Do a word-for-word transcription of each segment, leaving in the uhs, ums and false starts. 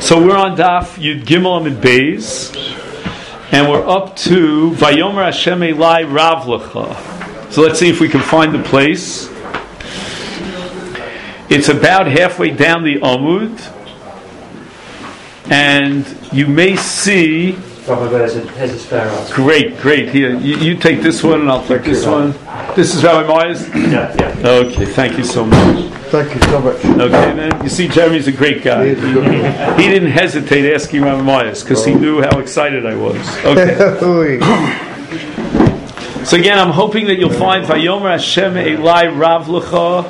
So we're on Daf Yud Gimel Amid Beis, and we're up to Vayomer Hashem Elai Rav Lecha. So let's see if we can find the place. It's about halfway down the Amud, and you may see. Great, great. Here, you, you take this one, and I'll take this one. This is Rabbi Myers? Yeah, yeah. Okay, thank you so much. Thank you so much. Okay, then. You see, Jeremy's a great guy. He, he didn't hesitate asking Rabbi Myers because he knew how excited I was. Okay. So again, I'm hoping that you'll find Vayomer Hashem Elai Rav Lecha.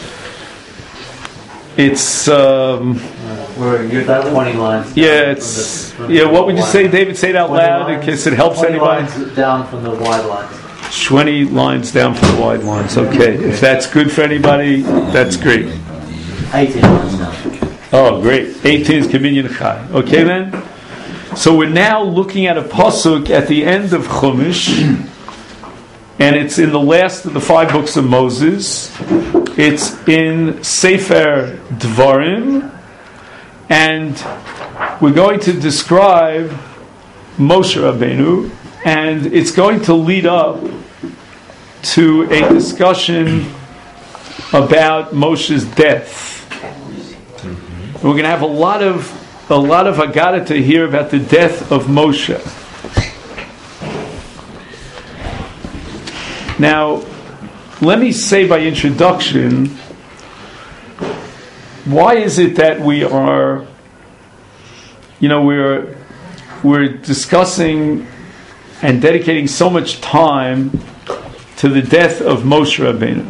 It's um, We're you're about twenty lines. Yeah, it's from the, from yeah. What would you say, David? Say it out loud in case it helps anybody. Lines down from the wide lines. Twenty lines down from the wide lines. Okay, if that's good for anybody, that's great. Eighteen lines down. Oh, great. Eighteen is Kinyan Chai. Okay, then. So we're now looking at a pasuk at the end of Chumash, and it's in the last of the five books of Moses. It's in Sefer Dvarim, and we're going to describe Moshe Rabbeinu, and it's going to lead up to a discussion about Moshe's death. Mm-hmm. We're going to have a lot of a lot of Haggadah to hear about the death of Moshe. Now, let me say by introduction, why is it that we are, you know, we're we're discussing and dedicating so much time to the death of Moshe Rabbeinu?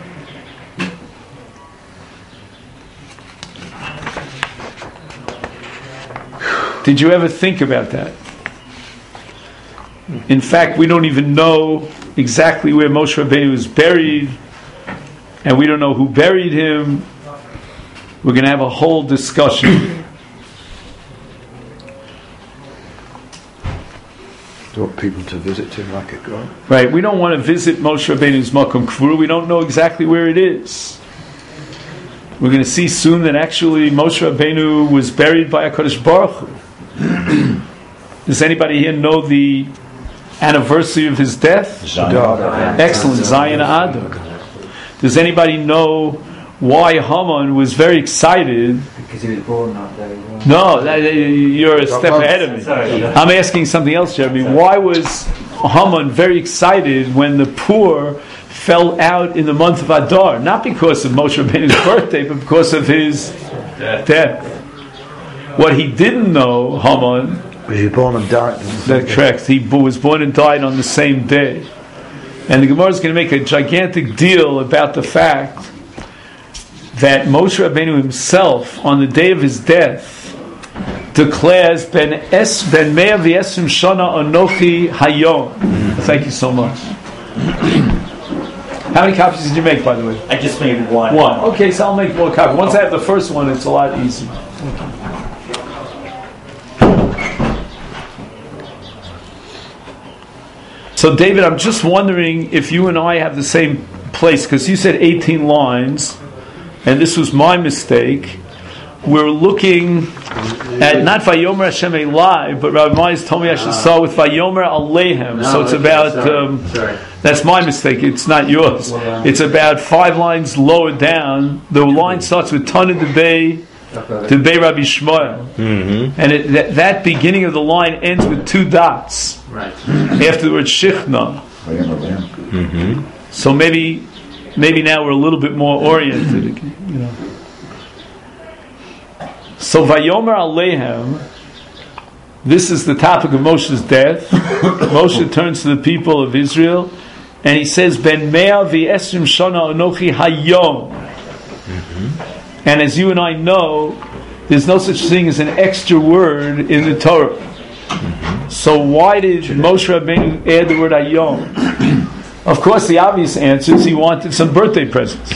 Did you ever think about that? In fact, we don't even know exactly where Moshe Rabbeinu is buried, and we don't know who buried him. We're going to have a whole discussion. Do you want people to visit him like a god? Right, we don't want to visit Moshe Rabbeinu's Makom Kvura. We don't know exactly where it is. We're going to see soon that actually Moshe Rabbeinu was buried by HaKadosh Baruch Hu. Does anybody here know the anniversary of his death? Zion. Excellent, Zion Adar. Does anybody know why Haman was very excited? Because he was born that day. Right? No, that, you're a step ahead of me. Sorry. I'm asking something else, Jeremy. Why was Haman very excited when the poor fell out in the month of Adar? Not because of Moshe Rabbeinu's birthday, but because of his death. death. What he didn't know, Haman, was he born and died? that's correct. He was born and died on the same day. And the Gemara is going to make a gigantic deal about the fact that Moshe Rabbeinu himself, on the day of his death, declares Ben Es Ben Mea V'Esrim Shana Anochi Hayom. Thank you so much. How many copies did you make, by the way? I just made one. One. Okay, so I'll make more copies. Once I have the first one, it's a lot easier. So, David, I'm just wondering if you and I have the same place, because you said eighteen lines, and this was my mistake. We're looking at not Vayomer Hashem Elai, but Rabbi Myers told me I should start with Vayomer Alehem. No, so it's okay, about, sorry. um, Sorry. that's my mistake, it's not yours. Well, um, it's about five lines lower down. The line starts with Tana Debei, Debei Rabbi Shmuel. Mm-hmm. And it, that, that beginning of the line ends with two dots. Right. After the word Shichna. Mm-hmm. So maybe maybe now we're a little bit more oriented. You know. So Vayomer Alehem, this is the topic of Moshe's death. Moshe turns to the people of Israel and he says, Ben Mea V'Esrim Shana Anochi Hayom. Mm-hmm. And as you and I know, there's no such thing as an extra word in the Torah. Mm-hmm. So why did Moshe Rabbeinu add the word Hayom? Of course, the obvious answer is he wanted some birthday presents.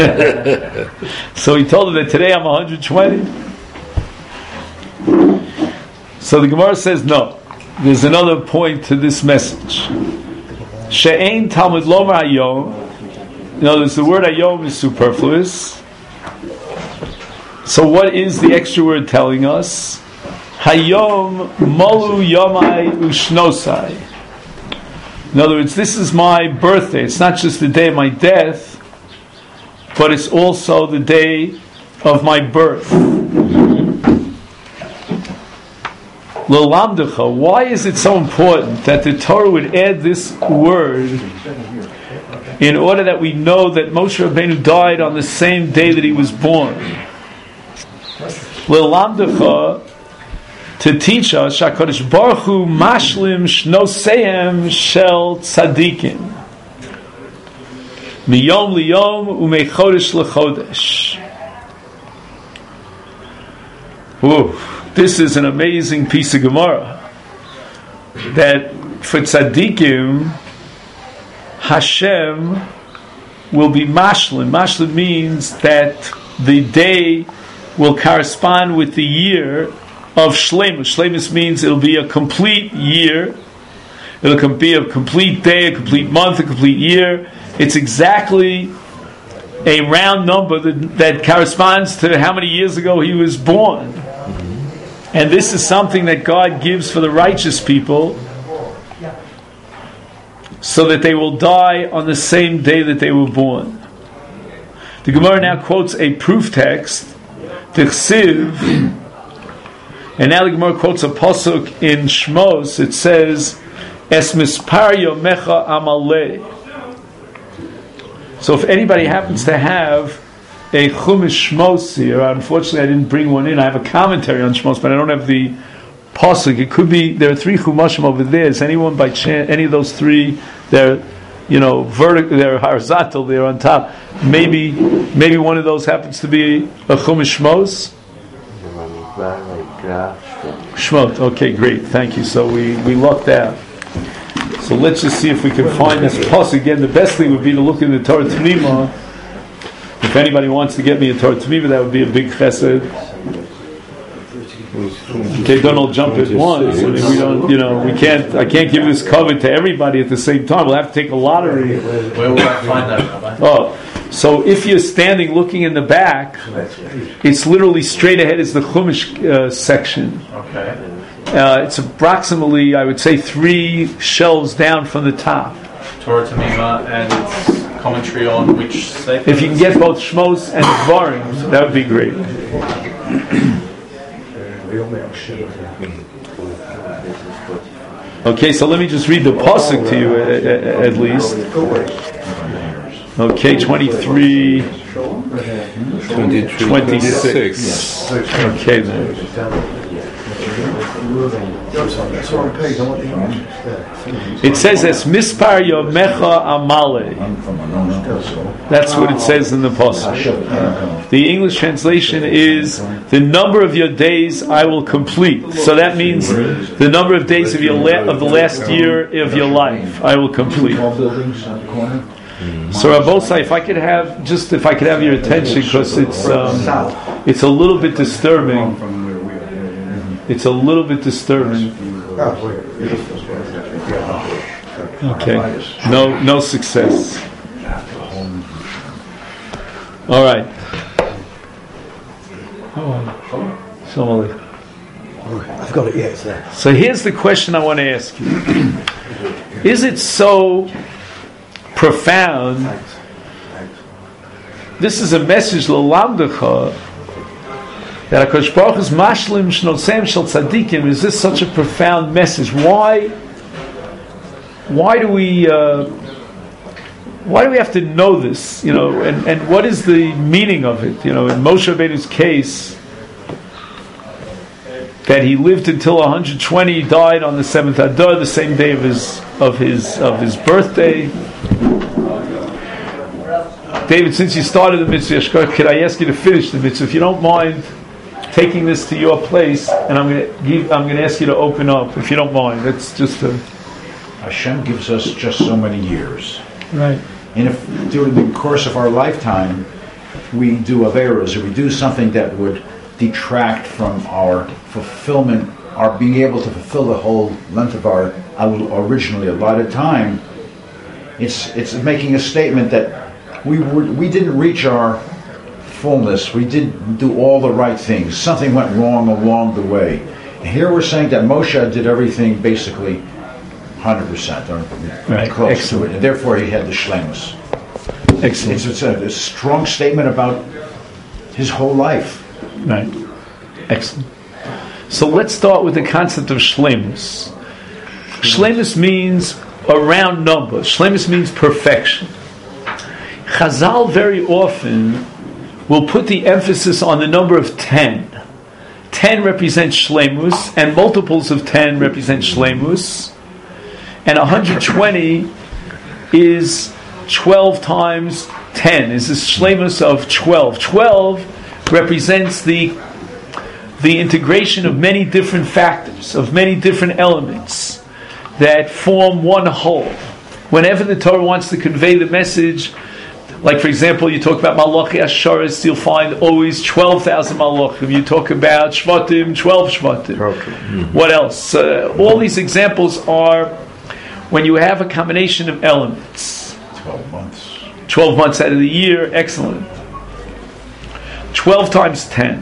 So he told them that today I'm one hundred twenty. So the Gemara says no. There's another point to this message. She'ein Talmud Lomer Hayom. In other words, the word Hayom is superfluous. So what is the extra word telling us? Hayom Molu Yomai Ushnosai. In other words, this is my birthday. It's not just the day of my death, but it's also the day of my birth. L'lamdecha, why is it so important that the Torah would add this word in order that we know that Moshe Rabbeinu died on the same day that he was born? L'lamdecha, to teach us, HaKadosh Baruch Hu mashlim shnoseim shel tzadikim miyom liyom umechodesh lechodesh. Ooh, this is an amazing piece of Gemara. That for tzadikim, Hashem will be mashlim. Mashlim means that the day will correspond with the year of Shleimus. Shleimus means it'll be a complete year. It'll be a complete day, a complete month, a complete year. It's exactly a round number that, that corresponds to how many years ago he was born. And this is something that God gives for the righteous people so that they will die on the same day that they were born. The Gemara now quotes a proof text, T'chsiv. And now the Gemara quotes a pasuk in Shmos. It says, "Es mispar yomecha amalei." So if anybody happens to have a Chumash Shmos here, unfortunately I didn't bring one in. I have a commentary on Shmos, but I don't have the pasuk. It could be there are three Chumashim over there. Is anyone by chance any of those three? They're, you know, vertical. They're horizontal. They're on top. Maybe, maybe one of those happens to be a Chumash Shmos. Shmot, okay, great, thank you. So we, we lucked out. So let's just see if we can find this pasuk again. The best thing would be to look in the Torah Tanima. If anybody wants to get me a Torah Tanima, that would be a big chesed. Okay, don't all jump at once. I mean, we don't, you know, we can't. I can't give this cover to everybody at the same time. We'll have to take a lottery. Where will I find that, Rabbi? Oh. So if you're standing looking in the back, it's literally straight ahead is the Chumash uh, section. Okay. Uh, it's approximately, I would say, three shelves down from the top. Torah Tamima and its commentary on which sefer? If you can get both Shmos and Dvarim, that would be great. Okay, so let me just read the pasuk to you at, at, at least. Okay, twenty-three, twenty-six. Okay, then. It says as mispar yomecha amale. That's what it says in the pasuk. The English translation is the number of your days I will complete. So that means the number of days of your la- of the last year of your life I will complete. So Rabosai, if I could have just if I could have your attention, because it's um, it's a little bit disturbing. It's a little bit disturbing. Okay, no no success. All right. So I've got it. Yeah, it's there. So here's the question I want to ask you: is it so profound? This is a message l'lamdecha that HaKadosh Baruch Hu's mashlim shnosem shel tzadikim. Is this such a profound message? Why? Why do we? Uh, why do we have to know this? You know, and, and what is the meaning of it? You know, in Moshe Rabbeinu's case, that he lived until one hundred twenty, died on the seventh Adar, the same day of his of his of his birthday. David, since you started the mitzvah, could I ask you to finish the mitzvah? If you don't mind taking this to your place, and I'm going to give, I'm going to ask you to open up, if you don't mind. It's just a Hashem gives us just so many years. right. And if during the course of our lifetime we do averos, or we do something that would detract from our fulfillment, our being able to fulfill the whole length of our originally allotted time, it's it's making a statement that we were, we didn't reach our fullness. We didn't do all the right things. Something went wrong along the way. Here we're saying that Moshe did everything basically one hundred percent or Right. close Excellent. to it, and therefore he had the shlemus. Excellent. It's, it's a, a strong statement about his whole life. Right. Excellent. So let's start with the concept of shlemus. Shlemus means a round number. Shlemus means perfection. Chazal very often will put the emphasis on the number of ten. Ten represents shlemus, and multiples of ten represent shlemus. And one hundred twenty is twelve times ten. Is the shlemus of twelve. twelve represents the the integration of many different factors, of many different elements that form one whole. Whenever the Torah wants to convey the message, like for example, you talk about Malachi Asharis, you'll find always twelve thousand Malachim. You talk about Shvatim, twelve Shvatim. Mm-hmm. What else? Uh, all these examples are when you have a combination of elements. twelve months. twelve months out of the year, excellent. twelve times ten.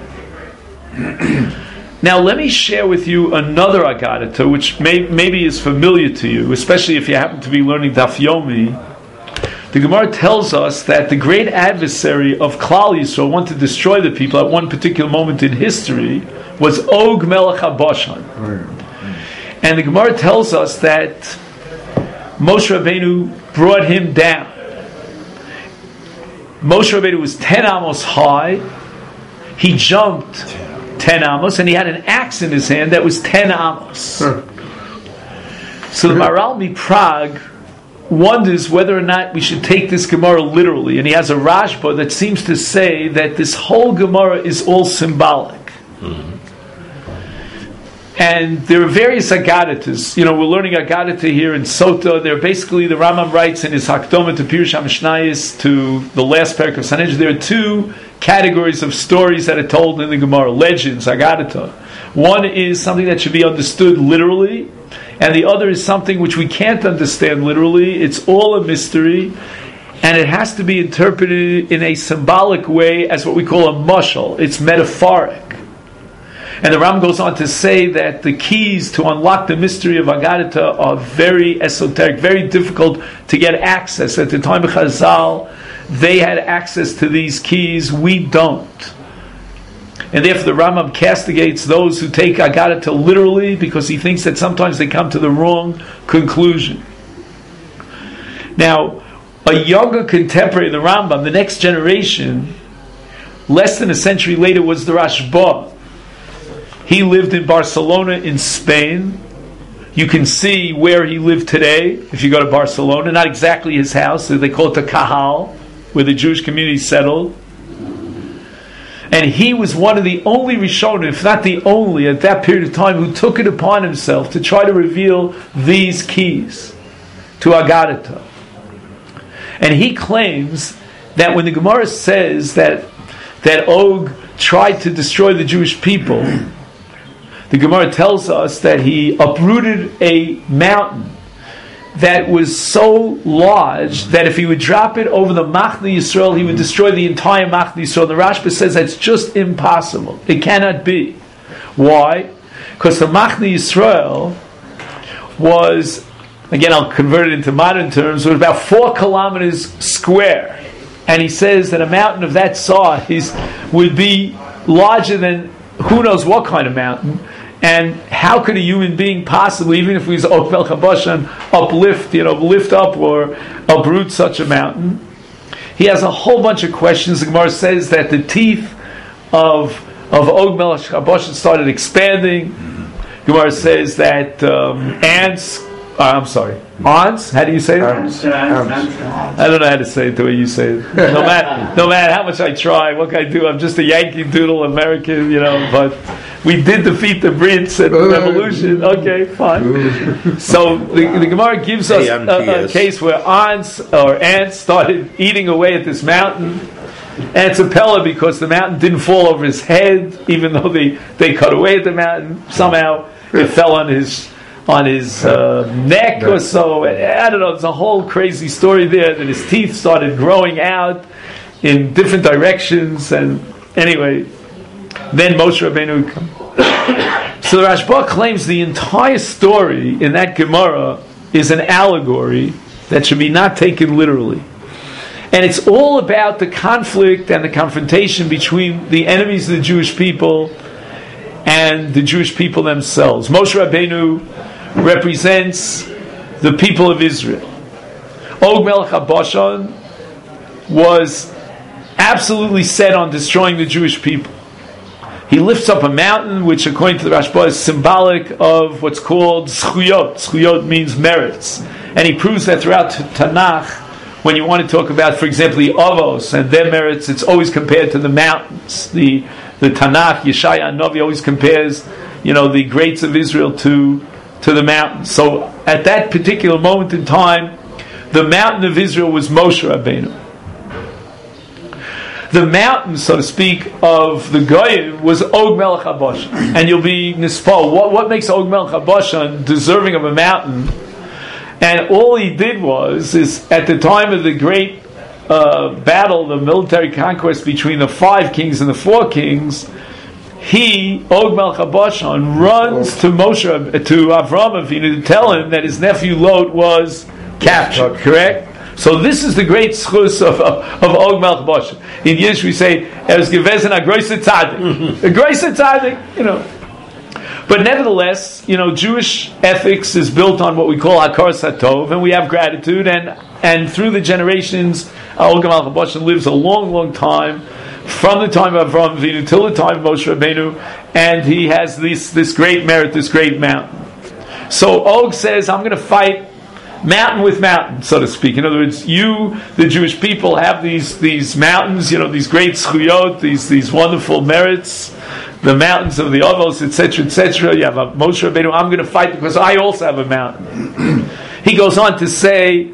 Now let me share with you another Agadata, which may, maybe is familiar to you, especially if you happen to be learning Daf Yomi. The Gemara tells us that the great adversary of Klal Yisrael wanted to destroy the people at one particular moment in history was Og Melech HaBashan. And the Gemara tells us that Moshe Rabbeinu brought him down. Moshe Rabbeinu was ten amos high. He jumped ten amos, and he had an axe in his hand that was ten amos. Huh. So the Maharal MiPrague wonders whether or not we should take this Gemara literally, and he has a Rashba that seems to say that this whole Gemara is all symbolic. Mm-hmm. And there are various Agadatas. You know, we're learning Agadata here in Sota. They're basically, the Rambam writes in his Hakdama to Pirush HaMishnayos to the last parak of Sanhedrin, there are two categories of stories that are told in the Gemara, legends, Agadata. One is something that should be understood literally, and the other is something which we can't understand literally. It's all a mystery, and it has to be interpreted in a symbolic way as what we call a mashal. It's metaphoric. And the Ram goes on to say that the keys to unlock the mystery of Agadata are very esoteric, very difficult to get access. At the time of Chazal, they had access to these keys, we don't. And therefore the Rambam castigates those who take Agadata literally because he thinks that sometimes they come to the wrong conclusion. Now, a younger contemporary of the Rambam, the next generation, less than a century later, was the Rashba. He lived in Barcelona in Spain. You can see where he lived today if you go to Barcelona. Not exactly his house. They call it the Kahal, where the Jewish community settled. And he was one of the only Rishonim, if not the only, at that period of time, who took it upon himself to try to reveal these keys to Agadata. And he claims that when the Gemara says that that Og tried to destroy the Jewish people, the Gemara tells us that he uprooted a mountain that was so large that if he would drop it over the Machne Yisrael, he would destroy the entire Machne Yisrael. The Rashba says that's just impossible. It cannot be. Why? Because the Machne Yisrael was, again, I'll convert it into modern terms, it was about four kilometers square. And he says that a mountain of that size would be larger than who knows what kind of mountain. And how could a human being possibly, even if he was Og Melech HaBashan, uplift, you know, lift up or uproot such a mountain? He has a whole bunch of questions. The Gemara says that the teeth of of Og Melech HaBashan started expanding. Gemara says that um, ants, uh, I'm sorry, ants, how do you say it? Ants. Ants. I don't know how to say it the way you say it. No matter, no matter how much I try, what can I do? I'm just a Yankee Doodle American, you know, but we did defeat the Brits at the revolution. Okay, fine. So the, the Gemara gives us a, a case where ants or ants started eating away at this mountain. And it's a pella because the mountain didn't fall over his head, even though they, they cut away at the mountain. Somehow it fell on his on his uh, neck or so. I don't know, there's a whole crazy story there that his teeth started growing out in different directions. And anyway, then Moshe Rabbeinu. So the Rashba claims the entire story in that Gemara is an allegory that should be not taken literally. And it's all about the conflict and the confrontation between the enemies of the Jewish people and the Jewish people themselves. Moshe Rabbeinu represents the people of Israel. Og Melech HaBashan was absolutely set on destroying the Jewish people. He lifts up a mountain, which according to the Rashba is symbolic of what's called Zchuyot. Zchuyot means merits. And he proves that throughout Tanakh, when you want to talk about, for example, the Avos and their merits, it's always compared to the mountains. The the Tanakh, Yeshaya and Novi always compares, you know, the greats of Israel to, to the mountains. So at that particular moment in time, the mountain of Israel was Moshe Rabbeinu. The mountain, so to speak, of the Goyim was Og Melech HaBashan. And you'll be nispal. What, what makes Og Melech HaBashan deserving of a mountain? And all he did was, is at the time of the great uh, battle, the military conquest between the five kings and the four kings, he, Og Melech HaBashan, runs to Moshe, to Avraham Avinu to tell him that his nephew Lot was captured. Correct? So this is the great schus of, of, of Og Melech HaBashan. In Yiddish we say, "Es gewesen a großer tzaddik." A großer tzaddik, you know. But nevertheless, you know, Jewish ethics is built on what we call Hakaras HaTov, and we have gratitude, and and through the generations, Og Melech HaBashan lives a long, long time, from the time of Avraham Avinu till the time of Moshe Rabbeinu, and he has this this great merit, this great mountain. So Og says, "I'm going to fight mountain with mountain," so to speak. In other words, you, the Jewish people, have these these mountains, you know, these great zchuyot, these these wonderful merits, the mountains of the Avos, et cetera, et cetera. You have a Moshe Rabbeinu. I'm going to fight because I also have a mountain. He goes on to say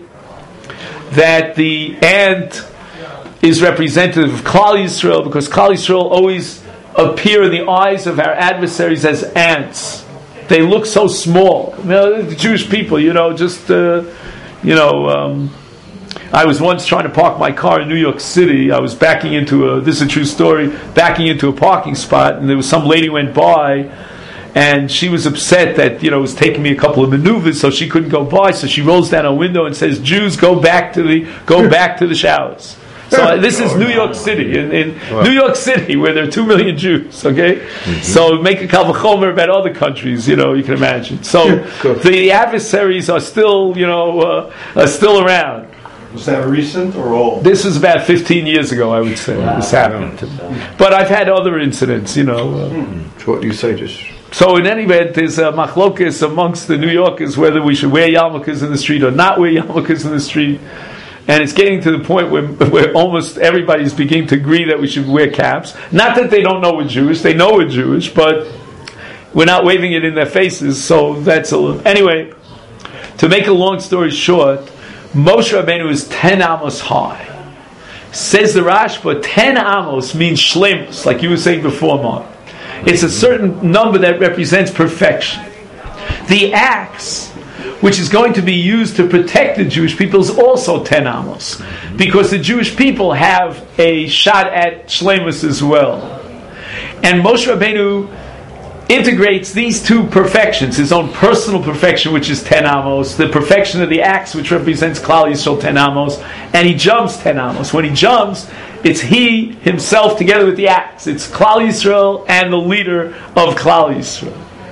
that the ant is representative of Klal Yisrael because Klal Yisrael always appear in the eyes of our adversaries as ants. They look so small. You know, the Jewish people, you know, just, uh, you know, um, I was once trying to park my car in New York City. I was backing into a, this is a true story, backing into a parking spot, and there was some lady went by, and she was upset that, you know, it was taking me a couple of maneuvers, so she couldn't go by, so she rolls down her window and says, "Jews, go back to the, go back to the showers." So uh, this is New York City, in, in wow. New York City, where there are two million Jews. Okay, mm-hmm. So make a kal v'chomer about other countries. You know, you can imagine. So the adversaries are still, you know, uh, are still around. Was that recent or old? This was about fifteen years ago, I would say. Wow. This happened. But I've had other incidents. You know. Uh, mm. So what do you say? Just so in any event, there's a machlokes amongst the New Yorkers whether we should wear yarmulkes in the street or not wear yarmulkes in the street. And it's getting to the point where, where almost everybody's beginning to agree that we should wear caps. Not that they don't know we're Jewish, they know we're Jewish, but we're not waving it in their faces, so that's a little... Anyway, to make a long story short, Moshe Rabbeinu is ten amos high. Says the Rashba, ten amos means shlemus, like you were saying before, Mark. It's a certain number that represents perfection. The axe, which is going to be used to protect the Jewish people, is also ten amos, because the Jewish people have a shot at shlemus as well. And Moshe Rabbeinu integrates these two perfections, his own personal perfection, which is ten amos, the perfection of the axe, which represents Klal Yisrael, ten amos, and he jumps ten amos. When he jumps, it's he himself together with the axe. It's Klal Yisrael and the leader of Klal Yisrael.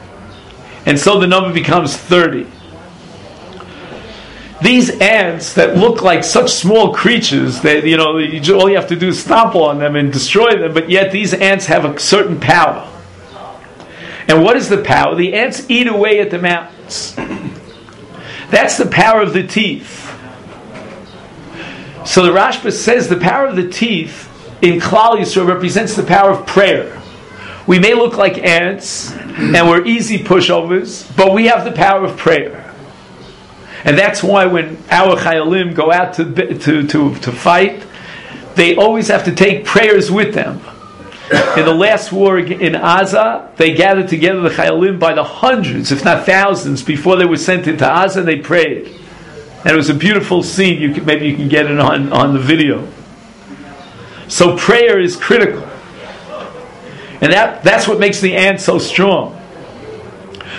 And so the number becomes thirty. These ants that look like such small creatures that, you know, you, all you have to do is stomp on them and destroy them, but yet these ants have a certain power. And what is the power? The ants eat away at the mountains. That's the power of the teeth. So the Rashba says the power of the teeth in Klal Yisrael represents the power of prayer. We may look like ants and we're easy pushovers, but we have the power of prayer. And that's why when our chayalim go out to, to, to, to fight, they always have to take prayers with them. In the last war in Aza, they gathered together the chayalim by the hundreds, if not thousands, before they were sent into Aza, and they prayed. And it was a beautiful scene. You can, maybe you can get it on, on the video. So prayer is critical. And that, that's what makes the ant so strong.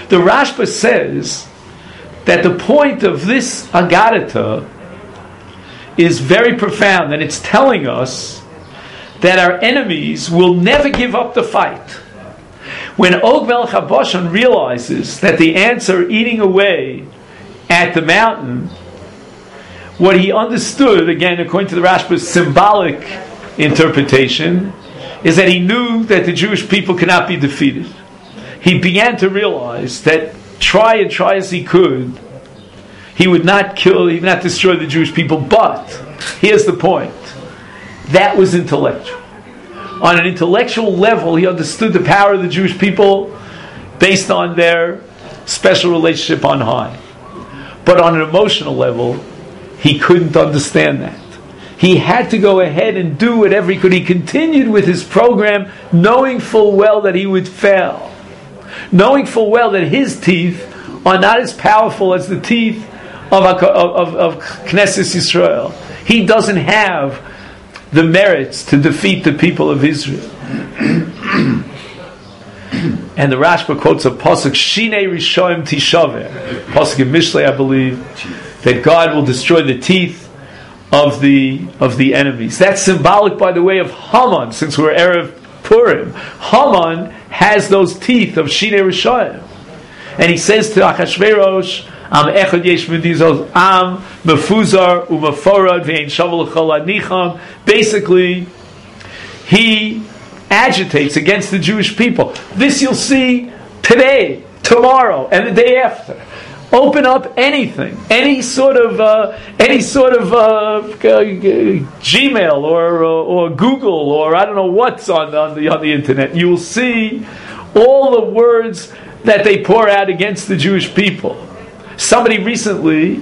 The Rashba says that the point of this Agadata is very profound, and it's telling us that our enemies will never give up the fight. When Og Melech HaBashan realizes that the ants are eating away at the mountain, what he understood, again according to the Rashba's symbolic interpretation, is that he knew that the Jewish people cannot be defeated. He began to realize that try and try as he could, he would not kill, he would not destroy the Jewish people. But here's the point: that was intellectual. On an intellectual level, he understood the power of the Jewish people based on their special relationship on high. But on an emotional level, he couldn't understand that. He had to go ahead and do whatever he could. He continued with his program, knowing full well that he would fail. Knowing full well that his teeth are not as powerful as the teeth of, of, of, of Knesset Yisrael. He doesn't have the merits to defeat the people of Israel. And the Rashba quotes a pasuk, Shinei Rishoim Tishaver, pasuk in Mishlei, I believe, that God will destroy the teeth of the of the enemies. That's symbolic, by the way, of Haman, since we're Erev Purim. Haman has those teeth of Shinei Rishoim. And he says to Achashverosh, Am echad yesh medizos am mefuzar umeforad ve'ein shavel l'chol anicham. Basically, he agitates against the Jewish people. This you'll see today, tomorrow, and the day after. Open up anything, any sort of uh, any sort of uh, Gmail or, or or Google or I don't know what's on on the on the internet. You will see all the words that they pour out against the Jewish people. Somebody recently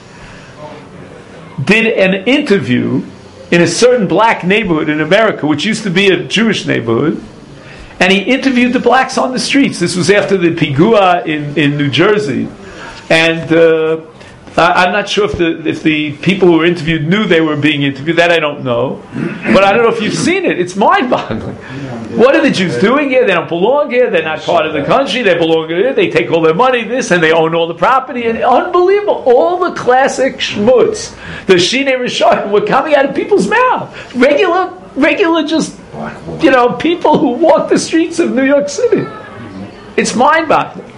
did an interview in a certain black neighborhood in America, which used to be a Jewish neighborhood, and he interviewed the blacks on the streets. This was after the Pigua in, in New Jersey, and uh, I, I'm not sure if the if the people who were interviewed knew they were being interviewed. That I don't know, but I don't know if you've seen it. It's mind-boggling. What are the Jews doing here? They don't belong here. They're not part of the country. They belong here. They take all their money, this, and they own all the property. And unbelievable. All the classic schmutz, the Shinei Rishonim, were coming out of people's mouth. Regular, regular, just, you know, people who walk the streets of New York City. It's mind-boggling.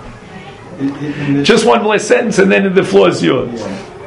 Just one last sentence, and then the floor is yours.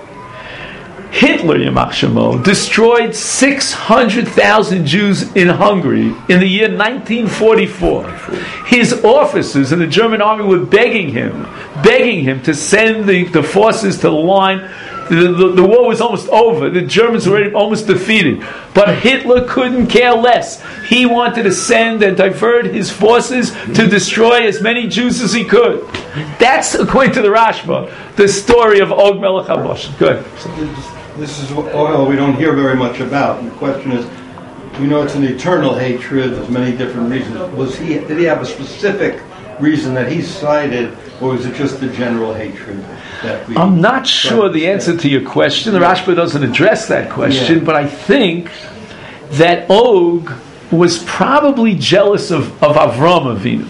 Hitler, Yamach Shemo, destroyed six hundred thousand Jews in Hungary in the year nineteen forty-four. His officers in the German army were begging him, begging him to send the, the forces to the line. The, the, the war was almost over. The Germans were already almost defeated. But Hitler couldn't care less. He wanted to send and divert his forces to destroy as many Jews as he could. That's, according to the Rashba, the story of Og Melech HaBashan. Good. This is oil we don't hear very much about. And the question is, we know it's an eternal hatred. There's many different reasons. Was he? Did he have a specific reason that he cited, or was it just the general hatred that we? I'm not sure the answer to your question. The Rashba doesn't address that question, yeah. But I think that Og was probably jealous of, of Avram Avinu.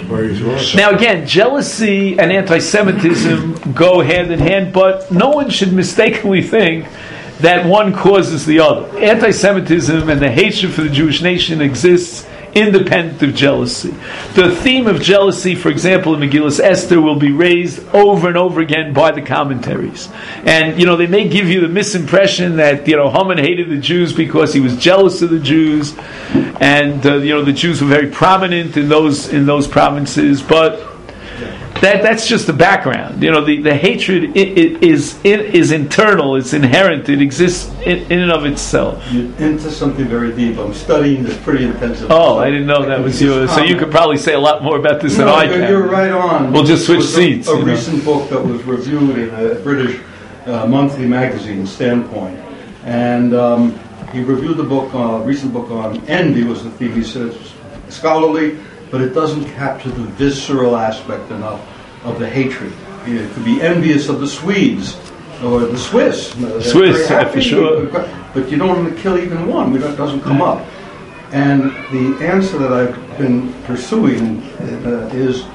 Now again, jealousy and anti-Semitism go hand in hand, but no one should mistakenly think that one causes the other. Anti-Semitism and the hatred for the Jewish nation exists independent of jealousy. The theme of jealousy, for example, in Megillas Esther, will be raised over and over again by the commentaries. And, you know, they may give you the misimpression that, you know, Haman hated the Jews because he was jealous of the Jews, and, uh, you know, the Jews were very prominent in those in those provinces, but that that's just the background. You know, the, the hatred it, it is it is internal, it's inherent, it exists in, in and of itself. You're into something very deep. I'm studying this pretty intensively. Oh, I didn't know that was yours. So you could probably say a lot more about this no, than I can. You're right on. We'll just switch seats. A, a you know. recent book that was reviewed in a British uh, monthly magazine, Standpoint, and um, he reviewed the book, a uh, recent book on envy was the theme. He says scholarly, but it doesn't capture the visceral aspect enough of the hatred. You know, it could be envious of the Swedes or the Swiss. Swiss, yeah, for sure. But you don't want to kill even one. It doesn't come up. And the answer that I've been pursuing uh, is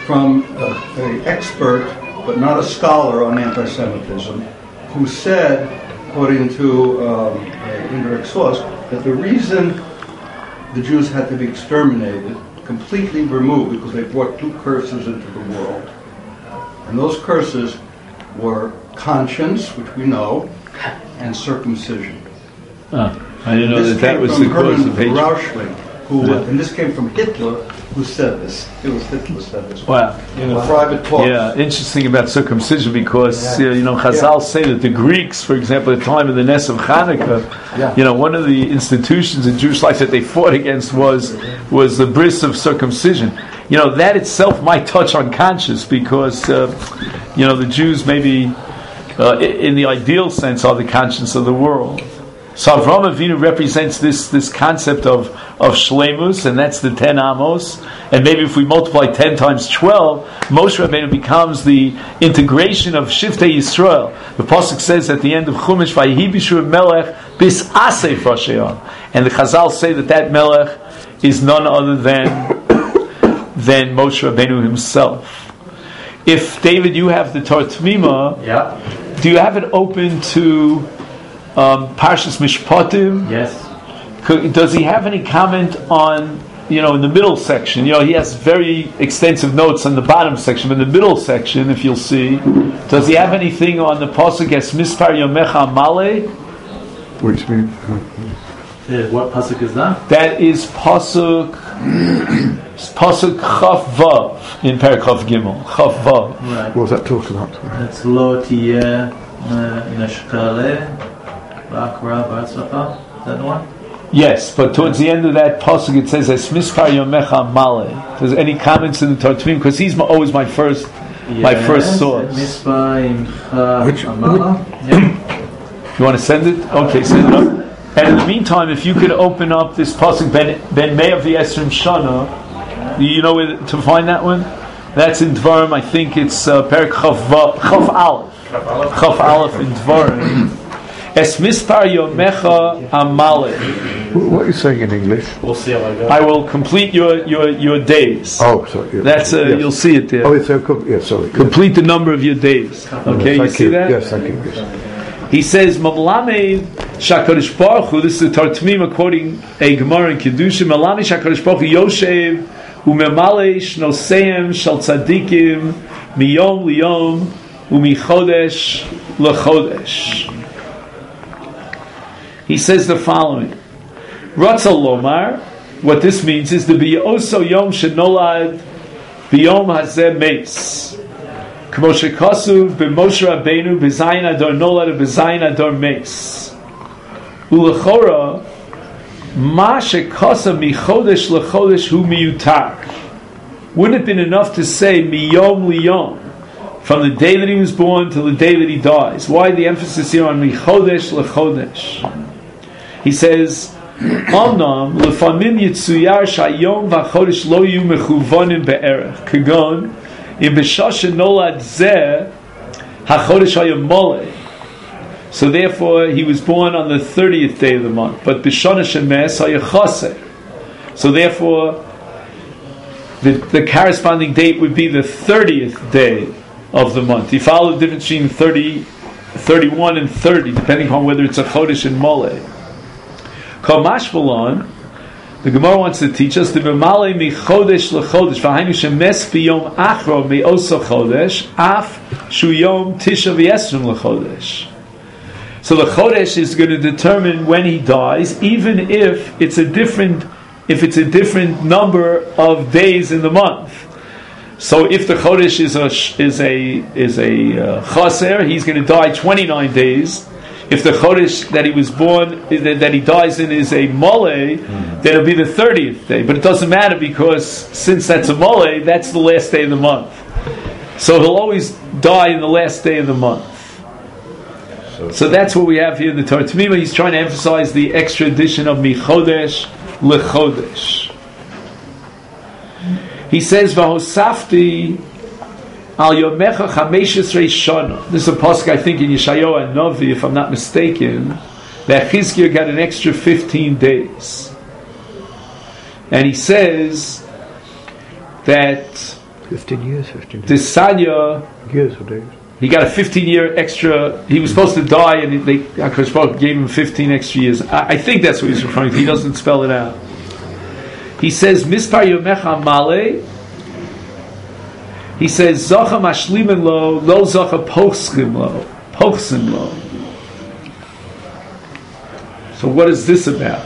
from an expert, but not a scholar on anti-Semitism, who said, according to um, an indirect source, that the reason the Jews had to be exterminated, completely removed, because they brought two curses into the world. And those curses were conscience, which we know, and circumcision. Oh, I didn't know This that that came was from the cause Hermann of hatred. Rauschning, who, Yeah. and this came from Hitler, who said this. It was Hitler who said this. Wow. In a private talk. Yeah, interesting about circumcision because Yeah. uh, you know Chazal Yeah. say that the Greeks, for example, at the time of the Ness of Hanukkah, Yeah. you know, one of the institutions in Jewish life that they fought against was was the bris of circumcision. You know, that itself might touch on conscience because uh, you know the Jews maybe uh, i- in the ideal sense are the conscience of the world. So Avraham Avinu represents this this concept of of shleimus, and that's the ten amos. And maybe if we multiply ten times twelve, Moshe Rabbeinu becomes the integration of Shiftei Yisrael. The pasuk says at the end of Chumash, "Vayihi b'shur melech bis asef rasheon," and the Chazal say that that melech is none other than than Moshe Rabbeinu himself. If David, you have the Torah Tmima, Yeah. do you have it open to um, Parshas Mishpatim? Yes. Could- Does he have any comment on, you know, in the middle section? You know, he has very extensive notes on the bottom section, but in the middle section, if you'll see, does he have anything on the pasuk as Mispar Yomecha Male? Which means Uh, what pasuk is that? That is pasuk pasuk Chaf Vav in Perek Chaf Gimel. Chaf Vav. Right. what was that talking about? It's lo tiyeh neshkale ba'akra ba'atzlacha. Is that the one? Yes, but towards the end of that pasuk it says as Mispar Yomecha Male. Does any comments in the Torah Tmim? Because he's my, always my first my first source. Mispa imcha Which- amala. Yeah. You want to send it? Okay, send it up. And in the meantime, if you could open up this pasuk Ben Ben Mei of the Esrim Shana, you know where to find that one? That's in Dvarim. I think it's uh, Perek Chaf Va- Chaf Aleph. Chaf Aleph in Dvarim. Es Mispar Yomecha Amale. What are you saying in English? We'll see how I go. I will complete your your your days. Oh, sorry. Yeah. That's uh, Yes. you'll see it there. Oh, it's a co- yeah. Sorry. Complete the number of your days. Okay, you Thank see that? Yes, thank you. Yes. He says, "Mamlame Shakadosh Baruch Hu." This is the Torah Tmima quoting a Gemara in Kedusha. "Mamlame Shakadosh Baruch Hu Yoshev u'memale shnoseim shel tzadikim miyom liyom u'michodesh lechodesh." He says the following: Ratza Lomar. What this means is the biyoso yom shenolad biyom hazeh meis. K'mo shekasuv b'Moshe Rabbeinu b'zayin ador nolad b'zayin ador meis. Ulechora ma shekasa michodesh lechodesh hu miyutar. Wouldn't it have been enough to say miyom liyom, from the day that he was born till the day that he dies? Why the emphasis here on michodesh lechodesh? He says, Omnam lefamim yitzuyar shayom v'chodesh lo yu mechuvonim be'erech kagon im b'shasha nolad zeh hachodesh hayom mole. So therefore he was born on the thirtieth day of the month, but b'shana shemes hayachase. So therefore the, the corresponding date would be the thirtieth day of the month. You follow the difference between thirty, thirty-one and thirty, depending on whether it's a chodesh and mole. Kamashvalon, the Gemara wants to teach us the b'malei mi chodesh lechodesh v'hainu shemes b'yom achro mi osa chodesh af shu yom tisha v'yesrim lechodesh. So the chodesh is going to determine when he dies, even if it's a different if it's a different number of days in the month. So if the chodesh is a is a is a uh, chaser, he's going to die twenty-nine days. If the chodesh that he was born, that he dies in, is a mole, mm. then it'll be the thirtieth day. But it doesn't matter because since that's a mole, that's the last day of the month. So he'll always die in the last day of the month. So, so that's what we have here in the Torah Tmima. He's trying to emphasize the extra addition of michodesh lechodesh. He says, "V'hosafti al yomecha chamesh esrei shana." This is a pasuk I think in Yeshayahu and Novi, if I'm not mistaken, that Chizkiah got an extra fifteen days, and he says that Fifteen years, fifteen years. This Sanya, Years or days. he got a fifteen year extra. He was supposed to die, and they HaKadosh Baruch Hu gave him fifteen extra years. I, I think that's what he's referring to. He doesn't spell it out. He says, Mispar Yomecha Male. He says, Zocha Mashlimin Lo, Lo Zocha Pochsim Lo. Pochsim Lo. So what is this about?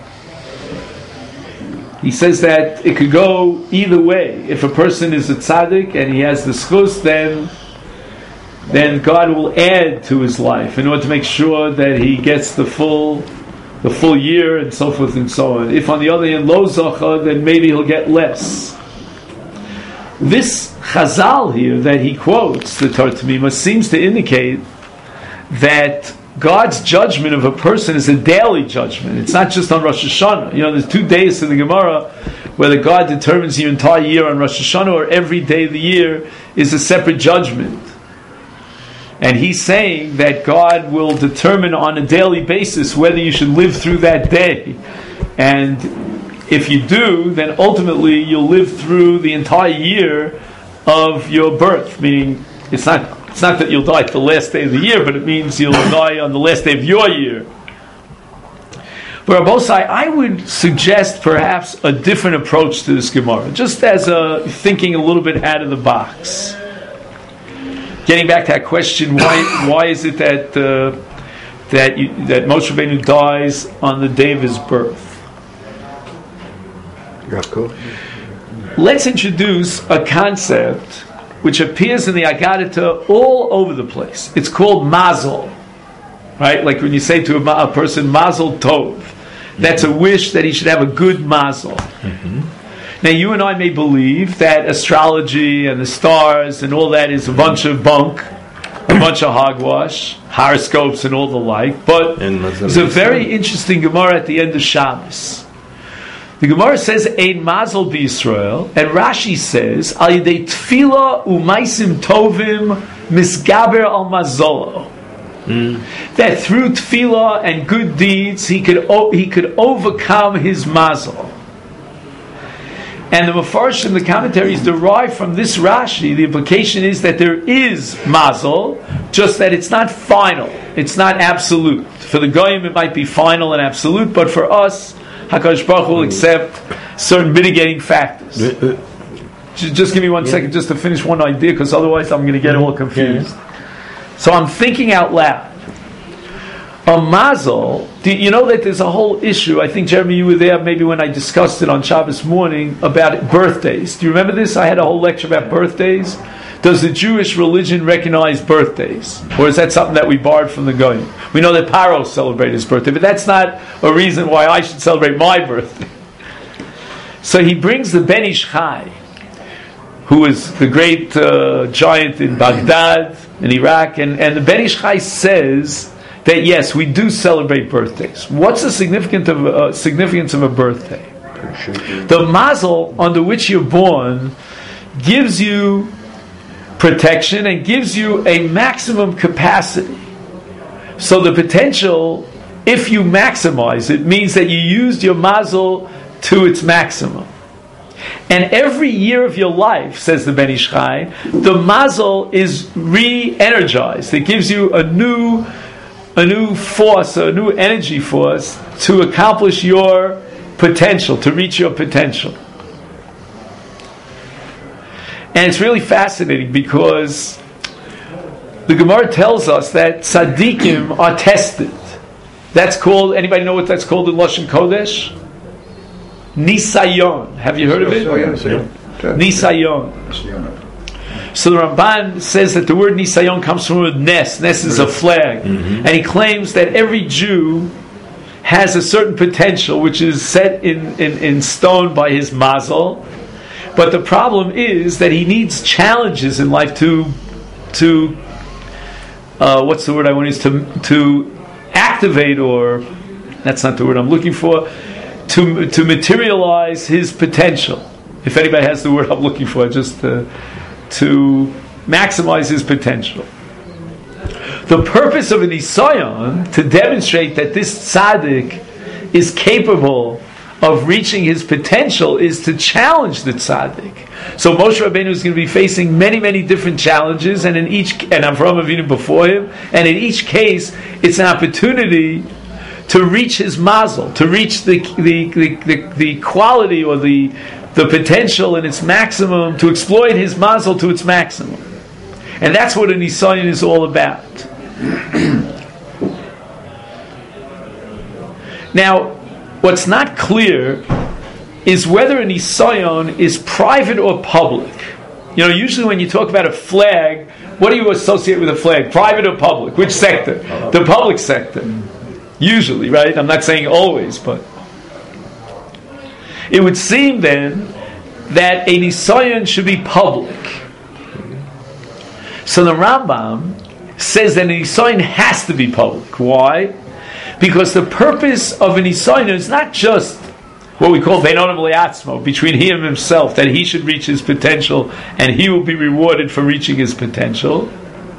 He says that it could go either way. If a person is a tzaddik and he has the schus, then then God will add to his life in order to make sure that he gets the full the full year and so forth and so on. If on the other hand, lo zacha, then maybe he'll get less. This Chazal here that he quotes, the Torah Tamima, seems to indicate that God's judgment of a person is a daily judgment. It's not just on Rosh Hashanah. You know, there's two days in the Gemara whether God determines your entire year on Rosh Hashanah or every day of the year is a separate judgment. And he's saying that God will determine on a daily basis whether you should live through that day. And if you do, then ultimately you'll live through the entire year of your birth. Meaning, it's not it's not that you'll die at the last day of the year, but it means you'll die on the last day of your year. But Rabosai, I would suggest perhaps a different approach to this Gemara, just as a thinking a little bit out of the box. Getting back to that question, why why is it that uh, that you, that Moshe Rabbeinu dies on the day of his birth? Yaakov. Let's introduce a concept which appears in the Agadah all over the place. It's called Mazel, right? Like when you say to a, a person Mazel Tov, that's a wish that he should have a good Mazel. Mm-hmm. Now, you and I may believe that astrology and the stars and all that is a bunch of bunk, a bunch of hogwash, horoscopes and all the like, but there's a very interesting Gemara at the end of Shabbos. The Gemara says, Ein Mazel b'Yisrael, and Rashi says, Al Yidei Tefillah u'Maisim Tovim Misgaber al Mazolo. Mm. That through Tefillah and good deeds, he could he could overcome his Mazel. And the Mefarsh and the commentaries derive from this Rashi. The implication is that there is Mazel, just that it's not final. It's not absolute. For the Goyim it might be final and absolute, but for us, HaKadosh Baruch Hu will accept certain mitigating factors. Just give me one second just to finish one idea, because otherwise I'm going to get all confused. So I'm thinking out loud. A mazel, do you know that there's a whole issue, I think, Jeremy, you were there maybe when I discussed it on Shabbos morning, about birthdays. Do you remember this? I had a whole lecture about birthdays. Does the Jewish religion recognize birthdays? Or is that something that we borrowed from the Goyim? We know that Paro celebrated his birthday, but that's not a reason why I should celebrate my birthday. So he brings the Ben Ish Chai, who is the great uh, giant in Baghdad, in Iraq, and, and the Ben Ish Chai says that yes, we do celebrate birthdays. What's the significance of, uh, significance of a birthday? The mazel under which you're born gives you protection and gives you a maximum capacity. So the potential, if you maximize it, means that you used your mazel to its maximum. And every year of your life, says the Ben Ish Chai, the mazel is re-energized. It gives you a new a new force, a new energy force to accomplish your potential, to reach your potential. And it's really fascinating because the Gemara tells us that tzaddikim are tested. That's called, anybody know what that's called in Lashon Kodesh? Nisayon. Have you heard of it? Oh, yeah, yeah. Nisayon. So the Ramban says that the word Nisayon comes from the word Nes. Nes is a flag. Mm-hmm. And he claims that every Jew has a certain potential which is set in, in, in stone by his mazel. But the problem is that he needs challenges in life to, to uh, what's the word I want to use, to, to activate, or that's not the word I'm looking for, to, to materialize his potential. If anybody has the word I'm looking for, just uh, to maximize his potential. The purpose of an Isayon, to demonstrate that this tzaddik is capable of reaching his potential is to challenge the tzaddik. So Moshe Rabbeinu is going to be facing many, many different challenges, and in each, and Avraham Avinu before him, and in each case, it's an opportunity to reach his mazel, to reach the the the, the, the quality or the the potential in its maximum, to exploit his mazel to its maximum. And that's what an Nisayon is all about. Now, what's not clear is whether a Nisayon is private or public. You know, usually when you talk about a flag, what do you associate with a flag? Private or public? Which sector? The public sector. Usually, right? I'm not saying always, but it would seem then that a Nisayon should be public. So the Rambam says that a Nisayon has to be public. Why? Because the purpose of a Nisayon is not just what we call Beinonim Le'atzmo, between he and himself, that he should reach his potential and he will be rewarded for reaching his potential.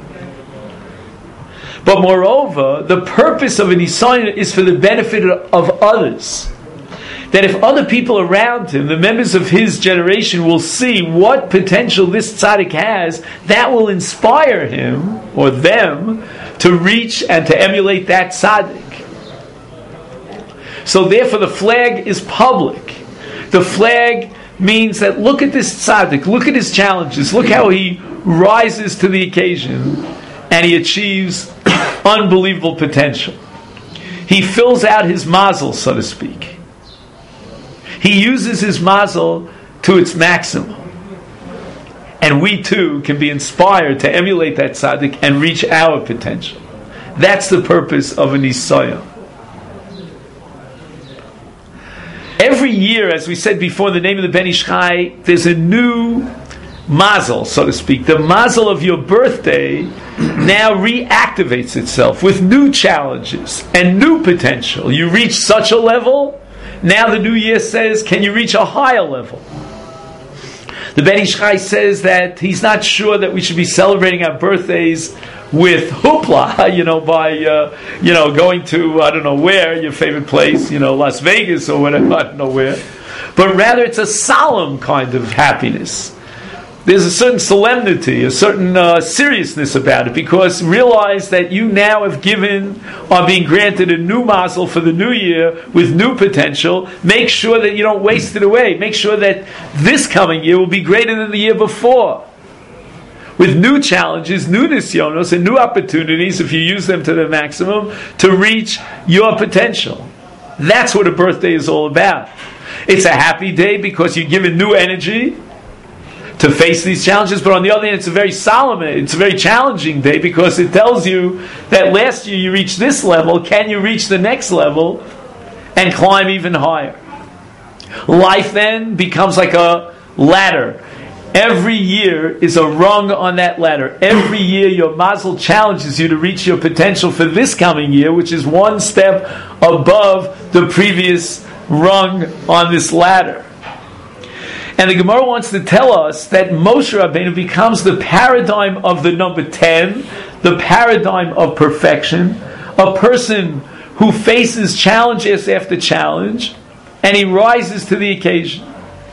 But moreover, the purpose of a Nisayon is for the benefit of others. That if other people around him, the members of his generation, will see what potential this tzaddik has, that will inspire him or them to reach and to emulate that tzaddik. So therefore the flag is public. The flag means that look at this tzaddik, look at his challenges, look how he rises to the occasion and he achieves unbelievable potential. He fills out his mazel, so to speak. He uses his mazel to its maximum. And we too can be inspired to emulate that tzaddik and reach our potential. That's the purpose of a Nisayon. Every year, as we said before, in the name of the Ben Ish Chai, there's a new mazel, so to speak. The mazel of your birthday now reactivates itself with new challenges and new potential. You reach such a level, now the new year says, can you reach a higher level? The Ben Ish Chai says that he's not sure that we should be celebrating our birthdays with hoopla, you know, by, uh, you know, going to, I don't know where, your favorite place, you know, Las Vegas or whatever, I don't know where. But rather it's a solemn kind of happiness. There's a certain solemnity, a certain uh, seriousness about it, because realize that you now have given, are being granted a new mazel for the new year with new potential. Make sure that you don't waste it away. Make sure that this coming year will be greater than the year before, with new challenges, new nisyonos, and new opportunities, if you use them to the maximum, to reach your potential. That's what a birthday is all about. It's a happy day because you're given new energy to face these challenges, but on the other hand, it's a very solemn, it's a very challenging day because it tells you that last year you reached this level, can you reach the next level and climb even higher? Life then becomes like a ladder. Every year is a rung on that ladder. Every year your mazel challenges you to reach your potential for this coming year, which is one step above the previous rung on this ladder. And the Gemara wants to tell us that Moshe Rabbeinu becomes the paradigm of the number ten, the paradigm of perfection, a person who faces challenges after challenge, and he rises to the occasion.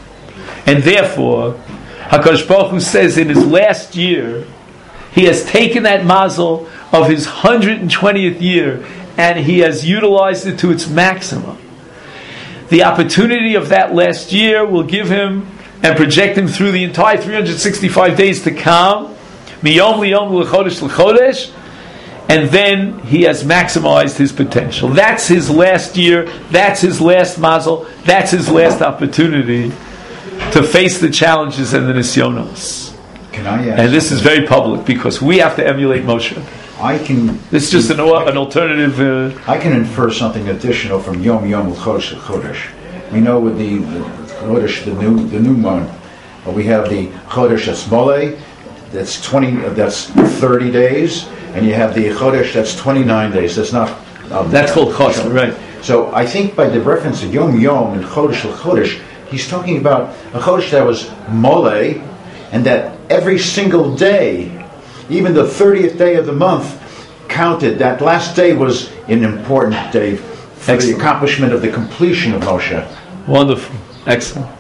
And therefore, HaKadosh Baruch Hu says in his last year, he has taken that mazel of his one hundred twentieth year and he has utilized it to its maximum. The opportunity of that last year will give him and project him through the entire three hundred sixty-five days to come, miyom liyom l'chodesh l'chodesh, and then he has maximized his potential. That's his last year, that's his last mazel, that's his last opportunity to face the challenges and the nisyonos. Can I ask? And this is very public because we have to emulate Moshe. I can. This is just an, an alternative. Uh, I can infer something additional from Yom Yom L'Chodesh L'Chodesh. We know with the, the Chodesh, the new the new month, uh, we have the Chodesh Esmole, that's twenty, uh, that's thirty days, and you have the Chodesh that's twenty-nine days. That's not. Um, that's called Chodesh, right? So I think by the reference to Yom Yom and Chodesh L'Chodesh, he's talking about a Chodesh that was Mole, and that every single day, even the thirtieth day of the month, counted. That last day was an important day for Excellent. The accomplishment of the completion of Moshe. Wonderful. Excellent.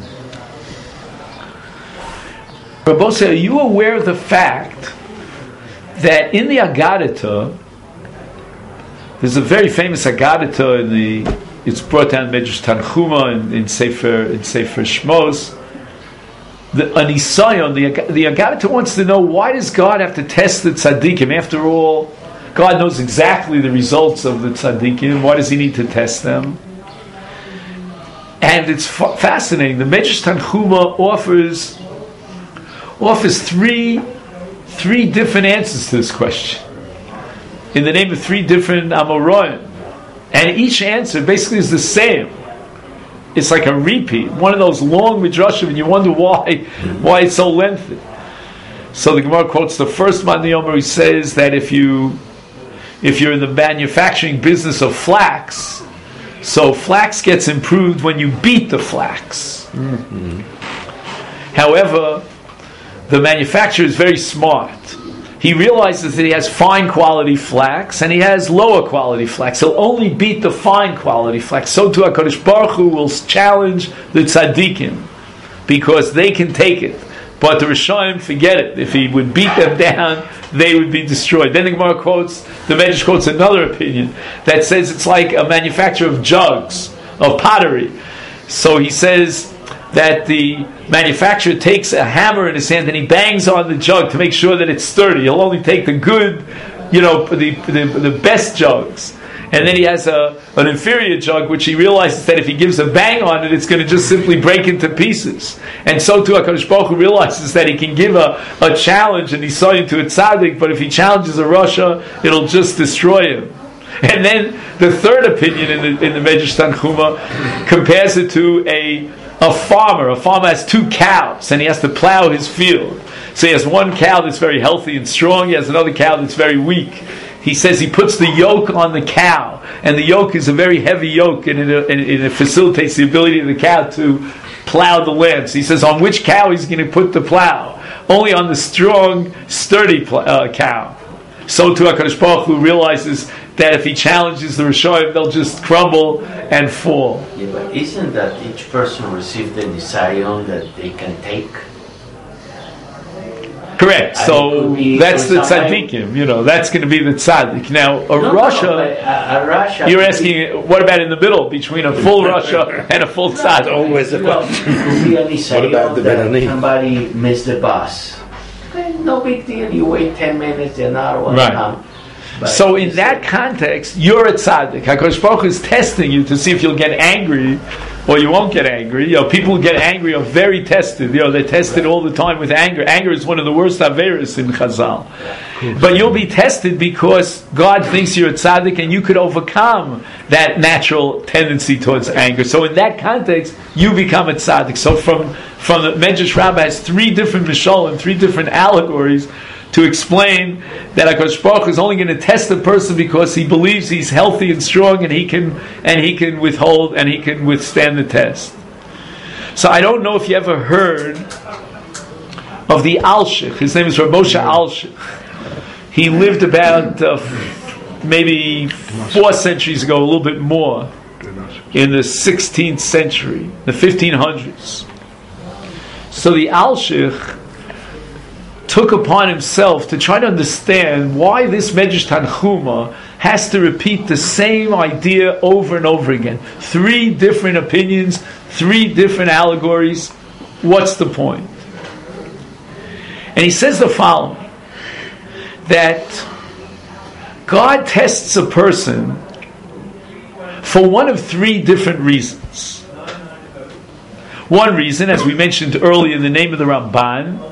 Rabbi, are you aware of the fact that in the Agadita, there's a very famous Agadita in the, it's brought down in Medrash Tanchuma in, in Sefer in Sefer Shmos. The Anisayon, the the Agadita wants to know, why does God have to test the tzaddikim? After all, God knows exactly the results of the tzaddikim. Why does He need to test them? And it's fa- fascinating. The Medrash Tanchuma offers offers three three different answers to this question in the name of three different Amoraim, and each answer basically is the same. It's like a repeat, one of those long midrashim, and you wonder why why it's so lengthy. So the Gemara quotes the first man Yomer. He says that if you if you're in the manufacturing business of flax, so flax gets improved when you beat the flax. Mm-hmm. However, the manufacturer is very smart. He realizes that he has fine quality flax and he has lower quality flax. He'll only beat the fine quality flax. So too HaKadosh Baruch Hu will challenge the tzaddikim because they can take it. But the Rishonim, forget it. If he would beat them down, they would be destroyed. Then the Gemara quotes, the Medrash quotes another opinion that says it's like a manufacturer of jugs, of pottery. So he says that the manufacturer takes a hammer in his hand and he bangs on the jug to make sure that it's sturdy. He'll only take the good, you know, the the, the best jugs. And then he has a an inferior jug, which he realizes that if he gives a bang on it, it's going to just simply break into pieces. And so too, HaKadosh Baruch Hu realizes that he can give a, a challenge and he's saying to a tzaddik, but if he challenges a rasha, it'll just destroy him. And then the third opinion in the in the Medrash Tanchuma compares it to a a farmer. A farmer has two cows and he has to plow his field. So he has one cow that's very healthy and strong. He has another cow that's very weak. He says he puts the yoke on the cow, and the yoke is a very heavy yoke, and it, and it facilitates the ability of the cow to plow the land. So he says on which cow he's going to put the plow? Only on the strong, sturdy pl- uh, cow. So too HaKadosh Baruch Hu realizes that if he challenges the Rishonim, they'll just crumble and fall. Yeah, but isn't that each person received the nisayon that they can take? Correct. I So mean, that's the somebody- tzaddikim. You know, that's going to be the tzaddik. Now, a No, rasha, no, but a, a rasha you're could asking, what about in the middle between a full rasha and a full tzaddik? Always be, a you know, question. it could be a nisayon about the that Benoni? somebody missed the bus. Okay, no big deal. You wait ten minutes, an hour, will Right. come. But So in it's that context, you're a tzaddik. HaKadosh Baruch Hu is testing you to see if you'll get angry or you won't get angry. You know, people who get angry are very tested. You know, they're tested all the time with anger. Anger is one of the worst averos in Chazal. But you'll be tested because God thinks you're a tzaddik and you could overcome that natural tendency towards anger. So in that context, you become a tzaddik. So from, from the Medrash Rabbah has three different mishalim, three different allegories to explain that HaKadosh Baruch Hu is only going to test the person because he believes he's healthy and strong and he can and he can withhold and he can withstand the test. So I don't know if you ever heard of the Alshich. His name is Rav Moshe Alshich. He lived about uh, maybe four centuries ago, a little bit more, in the sixteenth century, the fifteen hundreds. So the Alshich took upon himself to try to understand why this Medrash Tanchuma has to repeat the same idea over and over again. Three different opinions, three different allegories. What's the point? And he says the following, that God tests a person for one of three different reasons. One reason, as we mentioned earlier in the name of the Ramban,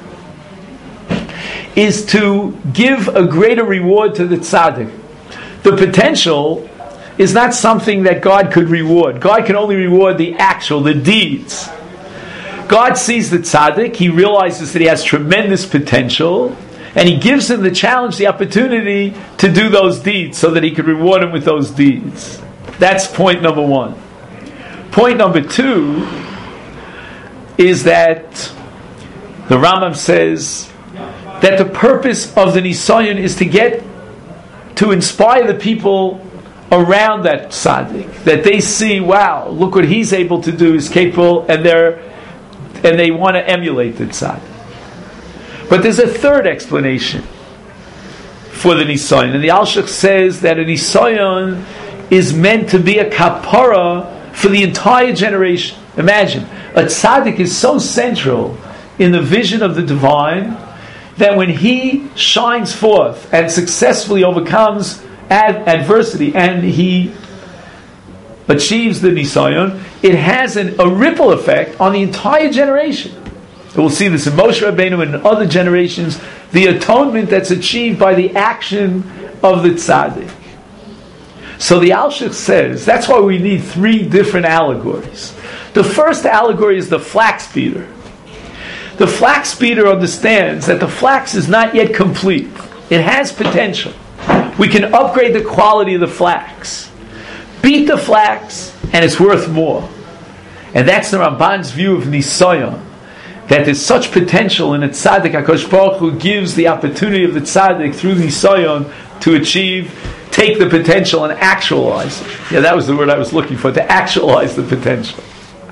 is to give a greater reward to the tzaddik. The potential is not something that God could reward. God can only reward the actual, the deeds. God sees the tzaddik, he realizes that he has tremendous potential, and he gives him the challenge, the opportunity to do those deeds so that he could reward him with those deeds. That's point number one. Point number two is that the Rambam says that the purpose of the Nisayon is to get, to inspire the people around that tzaddik, that they see, wow, look what he's able to do, he's capable, and they're and they want to emulate the tzaddik. But there's a third explanation for the nisayon, and the Alshich says that a nisayon is meant to be a kapara for the entire generation. Imagine, a tzaddik is so central in the vision of the divine that when he shines forth and successfully overcomes ad- adversity and he achieves the nisayon, it has an, a ripple effect on the entire generation. We'll see this in Moshe Rabbeinu and in other generations, the atonement that's achieved by the action of the tzaddik. So the Alshich says, that's why we need three different allegories. The first allegory is the flax beater. The flax beater understands that the flax is not yet complete. It has potential. We can upgrade the quality of the flax. Beat the flax, and it's worth more. And that's the Ramban's view of nisayon, that there's such potential in a tzaddik. HaKadosh Baruch Hu gives the opportunity of the tzaddik through nisayon to achieve, take the potential and actualize it. Yeah, that was the word I was looking for, to actualize the potential.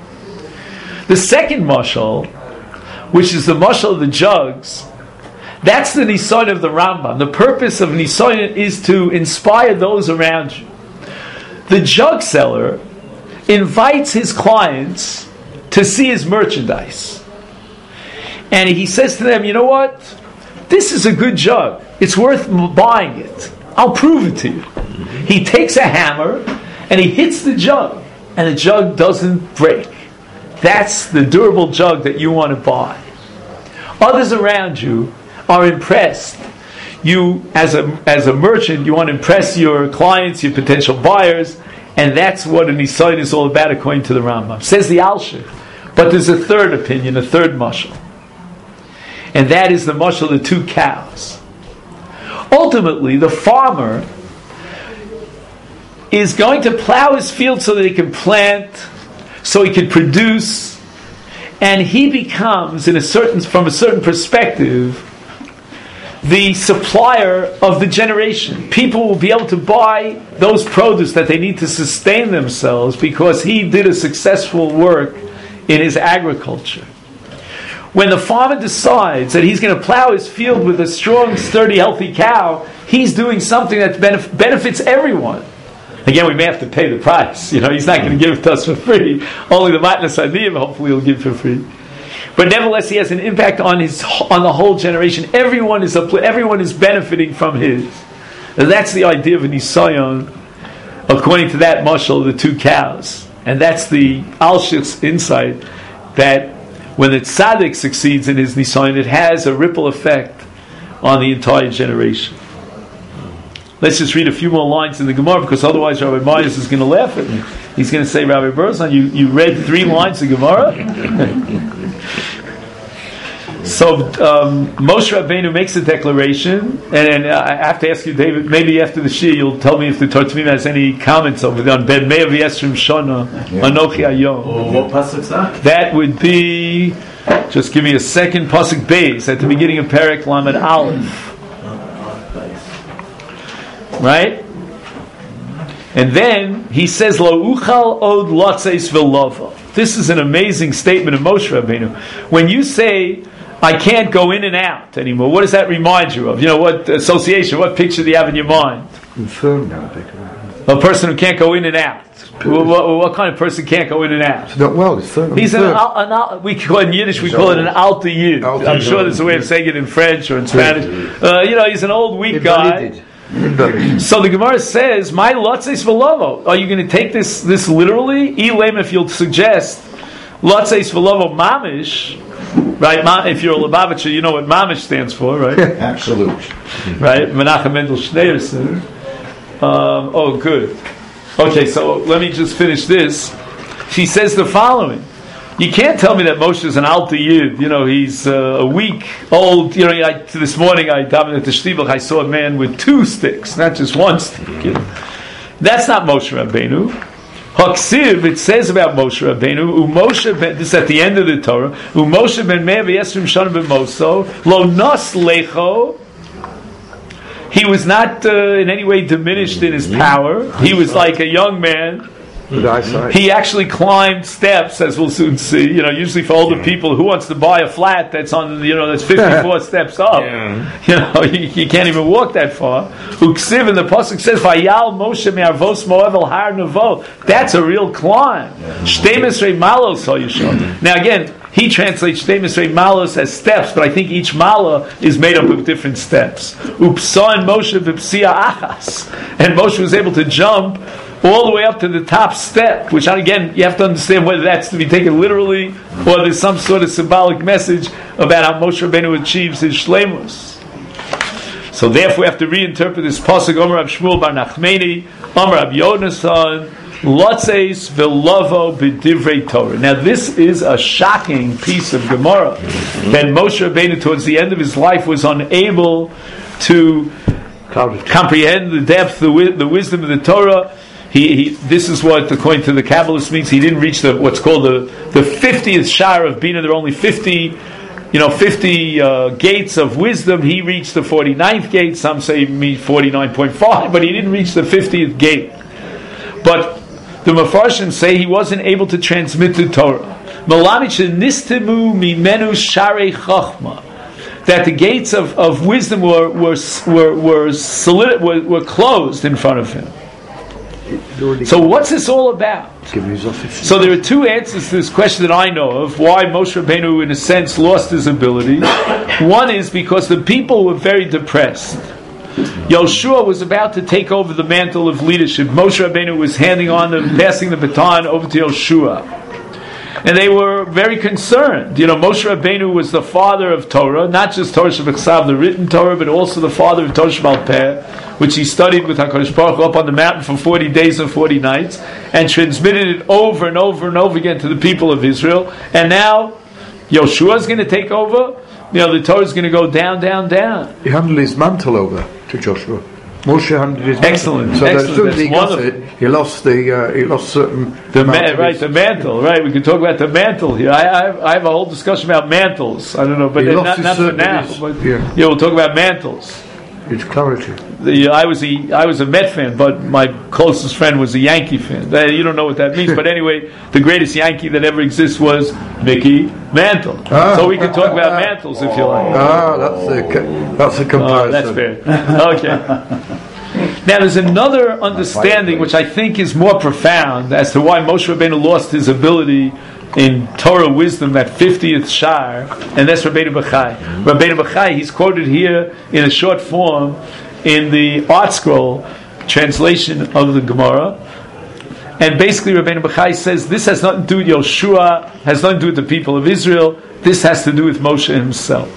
The second mashal, which is the mashal of the jugs, that's the nisayon of the Rambam. The purpose of nisayon is to inspire those around you. The jug seller invites his clients to see his merchandise. And he says to them, you know what? This is a good jug. It's worth buying it. I'll prove it to you. He takes a hammer and he hits the jug, and the jug doesn't break. That's the durable jug that you want to buy. Others around you are impressed. You, as a as a merchant, you want to impress your clients, your potential buyers, and that's what a nisayon is all about, according to the Rambam. Says the Alshich. But there's a third opinion, a third mashal, and that is the mashal of the two cows. Ultimately, the farmer is going to plow his field so that he can plant, so he can produce, and he becomes, in a certain from a certain perspective, the supplier of the generation. People will be able to buy those produce that they need to sustain themselves because he did a successful work in his agriculture. When the farmer decides that he's going to plow his field with a strong, sturdy, healthy cow, he's doing something that benef- benefits everyone. Again, we may have to pay the price. You know, he's not going to give it to us for free. Only the matnas adiyim, hopefully, he'll give for free. But nevertheless, he has an impact on his on the whole generation. Everyone is everyone is benefiting from his. And that's the idea of a nisayon, according to that mashal, the two cows. And that's the Alshich's insight, that when the tzaddik succeeds in his nisayon, it has a ripple effect on the entire generation. Let's just read a few more lines in the Gemara, because otherwise Rabbi Myers is going to laugh at me. He's going to say, Rabbi Berzon, you, you read three lines of Gemara? So um, Moshe Rabbeinu makes a declaration, and, and uh, I have to ask you, David, maybe after the Shir you'll tell me if the Torah Tamim has any comments over there on Ben Meir V'Yesrim Shana, Anochi Hayom. What pasuk is that? That would be, just give me a second, pasuk Beis, at the beginning of Perek Lamed Aleph. Right? And then he says, Lo uchal od lotzeis v'lovo. This is an amazing statement of Moshe Rabbeinu. When you say, I can't go in and out anymore, what does that remind you of? You know, what association, what picture do you have in your mind? A person who can't go in and out. What, what, what kind of person can't go in and out? It's not well, it's firm. He's an, an, an, we call in Yiddish, we call it an alter yid. I'm sure there's a way of saying it in French or in Spanish. Uh, you know, he's an old, weak guy. So the Gemara says, "My lotzeis v'lovo." Are you going to take this this literally? Elam, if you'll suggest lotzeis v'lovo mamish, right? Ma, if you're a Lubavitcher, you know what mamish stands for, right? Absolute. Right? Menachem Mendel Schneerson. Um, oh, good. Okay, so let me just finish this. She says the following. You can't tell me that Moshe is an alter yid. You know, he's uh, a weak, old. You know, I, this morning I davened at the shtivach. I saw a man with two sticks, not just one stick. You know? That's not Moshe Rabbeinu. Haksiv, it says about Moshe Rabbeinu. Umoshe ben, this is at the end of the Torah. Umoshe ben Meir v'Yesrim Shana ben Moso lo nos lecho he was not uh, in any way diminished in his power. He was like a young man. He actually climbed steps, as we'll soon see. You know, usually for older people, who wants to buy a flat that's on, you know, that's fifty-four steps up? Yeah. You know, you, you can't even walk that far. Uksiv, and the pasuk says, "Vayal Moshe me'arvos Moav el har nevo." That's a real climb. Shteimesrei malos hayishon. Now again, he translates Shteimesrei malos as steps, but I think each mala is made up of different steps. Upsa and Moshe v'psia achas, and Moshe was able to jump all the way up to the top step, which again, you have to understand whether that's to be taken literally or there's some sort of symbolic message about how Moshe Rabbeinu achieves his shleimus. So therefore we have to reinterpret this pasuk, Omer Rab Shmuel bar Nachmeni, Omer Rab Yonasan, Lotzeis ve'lovo b'divrei Torah. Now this is a shocking piece of Gemara, that Moshe Rabbeinu towards the end of his life was unable to comprehend the depth, the, the wisdom of the Torah. He, he, this is what, according to the Kabbalists, means he didn't reach the what's called the the fiftieth shar of Bina. There are only fifty, you know, fifty uh, gates of wisdom. He reached the forty-ninth gate. Some say me forty-nine point five, but he didn't reach the fiftieth gate. But the Mefarshim say he wasn't able to transmit the Torah. Nistemu mimenu sharei chachma. That the gates of, of wisdom were were were were, solid, were were closed in front of him. So what's this all about? So there are two answers to this question that I know of, why Moshe Rabbeinu in a sense lost his ability. One is because the people were very depressed. Yoshua was about to take over the mantle of leadership. Moshe Rabbeinu was handing on the, passing the baton over to Yoshua. And they were very concerned. You know, Moshe Rabbeinu was the father of Torah, not just Torah Shebechsav, the written Torah, but also the father of Torah Shebal Peh, which he studied with HaKadosh Baruch Hu up on the mountain for forty days and forty nights, and transmitted it over and over and over again to the people of Israel. And now, Yoshua is going to take over. You know, the Torah is going to go down, down, down. He handed his mantle over to Joshua. Moshe handed his excellent, mantle. So excellent. as soon as he got wonderful. it, he lost the uh, he lost certain the ma- right the mantle. Right, we can talk about the mantle here. I, I, I have a whole discussion about mantles. I don't know, but not, not for now. His, but yeah. yeah, we'll talk about mantles. It's clarity. The, I was a I was a Met fan, but my closest friend was a Yankee fan. You don't know what that means, but anyway, the greatest Yankee that ever exists was Mickey Mantle. Ah. So we can talk about mantles if you like. Ah, that's a that's a comparison. Oh, that's fair. Okay. Now there's another understanding which I think is more profound as to why Moshe Rabbeinu lost his ability in Torah wisdom, that fiftieth shar, and that's Rabbeinu Bachai. Rabbeinu Bachai, he's quoted here in a short form in the Art Scroll translation of the Gemara. And basically Rabbeinu Bachai says this has nothing to do with Yoshua, has nothing to do with the people of Israel, this has to do with Moshe himself.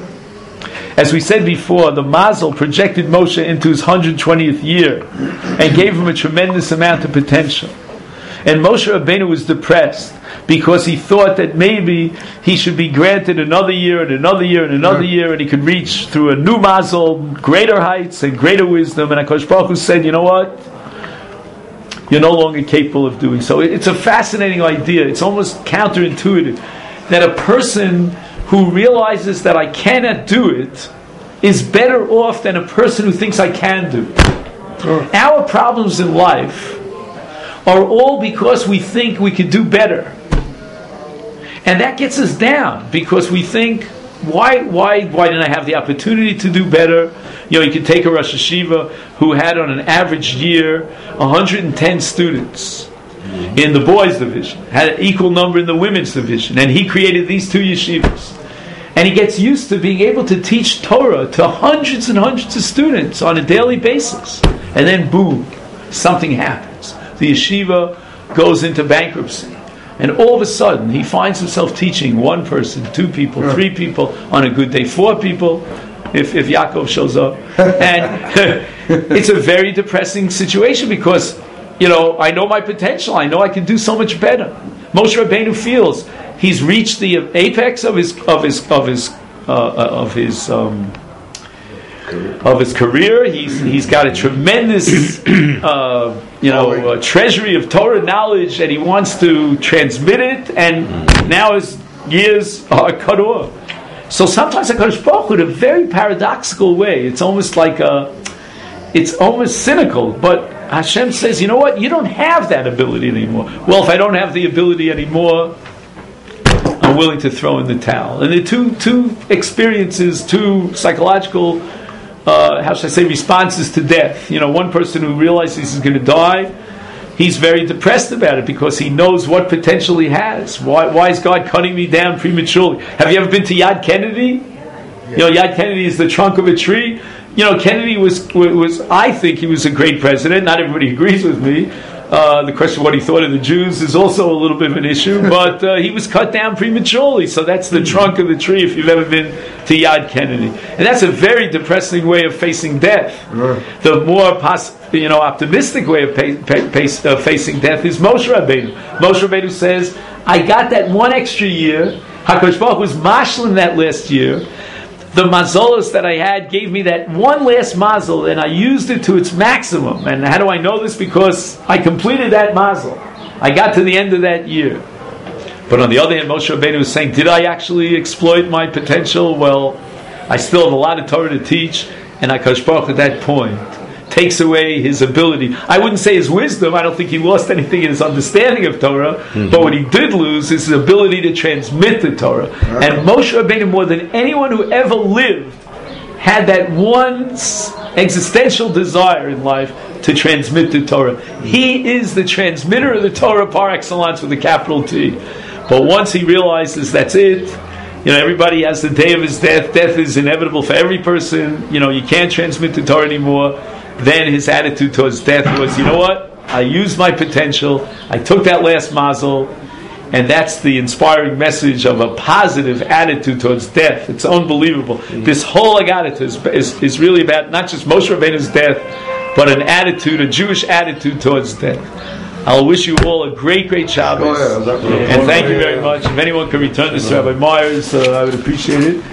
As we said before, the Mazel projected Moshe into his one hundred twentieth year and gave him a tremendous amount of potential. And Moshe Rabbeinu was depressed because he thought that maybe he should be granted another year and another year and another year, and he could reach through a new Mazel greater heights and greater wisdom. And HaKadosh Baruch Hu said, you know what? You're no longer capable of doing so. It's a fascinating idea. It's almost counterintuitive that a person who realizes that I cannot do it is better off than a person who thinks I can do it. Sure. Our problems in life are all because we think we could do better. And that gets us down because we think, why why why didn't I have the opportunity to do better? You know, you could take a Rosh Hashiva who had on an average year one hundred ten students in the boys division, had an equal number in the women's division, and he created these two yeshivas. And he gets used to being able to teach Torah to hundreds and hundreds of students on a daily basis. And then boom, something happens. The yeshiva goes into bankruptcy. And all of a sudden, he finds himself teaching one person, two people, three people, on a good day, four people, if, if Yaakov shows up. And it's a very depressing situation because, you know, I know my potential. I know I can do so much better. Moshe Rabbeinu feels he's reached the apex of his of his of his uh, of his um, of his career. He's he's got a tremendous uh, you know uh, treasury of Torah knowledge, and he wants to transmit it. And now his years are cut off. So sometimes HaKadosh Baruch Hu, in a very paradoxical way, it's almost like a it's almost cynical, but Hashem says, you know what? You don't have that ability anymore. Well, if I don't have the ability anymore, I'm willing to throw in the towel. And the two two experiences, two psychological, uh, how should I say, responses to death. You know, one person who realizes he's going to die, he's very depressed about it because he knows what potential he has. Why, why is God cutting me down prematurely? Have you ever been to Yad Kennedy? You know, Yad Kennedy is the trunk of a tree. You know, Kennedy was, was I think he was a great president. Not everybody agrees with me. Uh, the question of what he thought of the Jews is also a little bit of an issue, but uh, he was cut down prematurely. So that's the trunk of the tree if you've ever been to Yad Kennedy. And that's a very depressing way of facing death. Right. The more pos- you know, optimistic way of pa- pa- pa- uh, facing death is Moshe Rabbeinu. Moshe Rabbeinu says, I got that one extra year. HaKadosh Baruch Hu was mashlim that last year. The mazolos that I had gave me that one last mazel, and I used it to its maximum. And how do I know this? Because I completed that mazel. I got to the end of that year. But on the other hand, Moshe Rabbeinu was saying, did I actually exploit my potential? Well, I still have a lot of Torah to teach, and HaKadosh Baruch Hu at that point takes away his ability. I wouldn't say his wisdom. I don't think he lost anything in his understanding of Torah. Mm-hmm. But what he did lose is his ability to transmit the Torah. Right. And Moshe Rabbeinu, more than anyone who ever lived, had that one existential desire in life to transmit the Torah. He is the transmitter of the Torah par excellence with a capital T. But once he realizes that's it, you know, everybody has the day of his death. Death is inevitable for every person. You know, you can't transmit the Torah anymore. Then his attitude towards death was, you know what? I used my potential. I took that last mazel. And that's the inspiring message of a positive attitude towards death. It's unbelievable. Mm-hmm. This whole Agadah is, is, is really about not just Moshe Rabbeinu's death, but an attitude, a Jewish attitude towards death. I'll wish you all a great, great Shabbos. Oh, yeah, and thank you very much. If anyone can return this to Rabbi Myers, uh, I would appreciate it.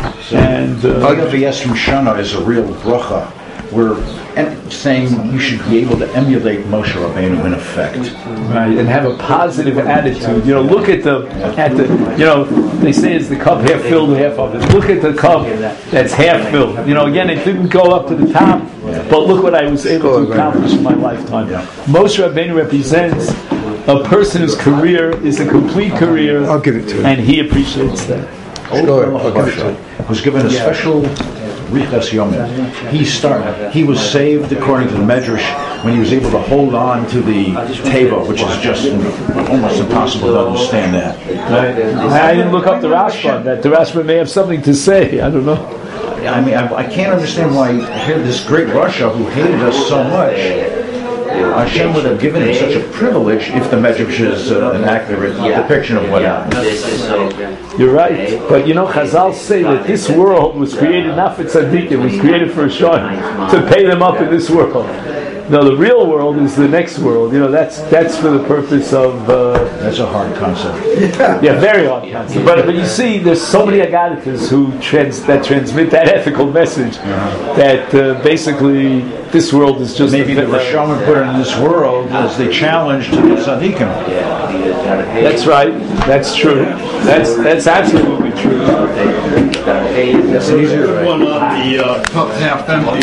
And Haggadah V'Yesrim Shana is a real bracha. We're and saying you should be able to emulate Moshe Rabbeinu in effect, right? And have a positive attitude. You know, look at the at the. You know, they say it's the cup half filled or half empty. Look at the cup that's half filled. You know, again, it didn't go up to the top, but look what I was able to accomplish in my lifetime. Moshe Rabbeinu represents a person whose career is a complete career. I'll give it to him, and he appreciates that. Sure, I'll give it to him. Was given a special Richas Yomim. He started. He was saved according to the Medrash when he was able to hold on to the teva, which is just almost impossible to understand that. I, I didn't look up the Rashba. That the Rashba may have something to say. I don't know. I mean, I, I can't understand why here this great Russia who hated us so much. Hashem would have given him such a privilege if the Medrash is uh, an accurate yeah. depiction of what happened. You're right, but you know, Chazal say that this world was created not for tzaddikim, it was created for a shon, to pay them up in this world. No, the real world is the next world. You know, that's that's for the purpose of. Uh, that's a hard concept. Yeah, very hard concept. But but you see, there's so many Agaditas who trans, that transmit that ethical message uh-huh. that uh, basically this world is just maybe the Rishonim put in this world as the challenge to the tzaddikim. That's right. That's true. That's that's absolutely true. That's an easier one on the uh, cup half empty.